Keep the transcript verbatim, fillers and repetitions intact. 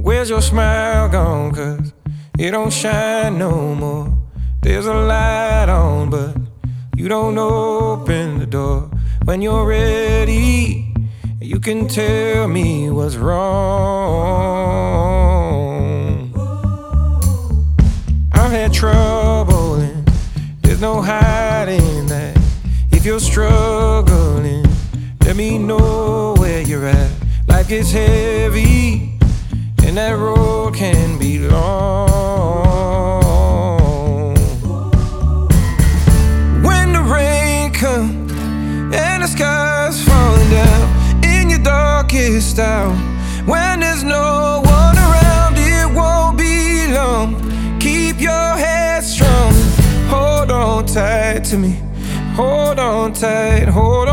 Where's your smile gone? Cause it don't shine no more. There's a light on, but you don't open the door. When you're ready, you can tell me what's wrong. I've had trouble and there's no hiding that. If you're struggling, let me know where you're at. Life gets heavy and that road can be long. When the rain comes and the sky's falling down in your darkest hour, when there's no one around, it won't be long. Keep your head strong. Hold on tight to me. Hold on tight. Hold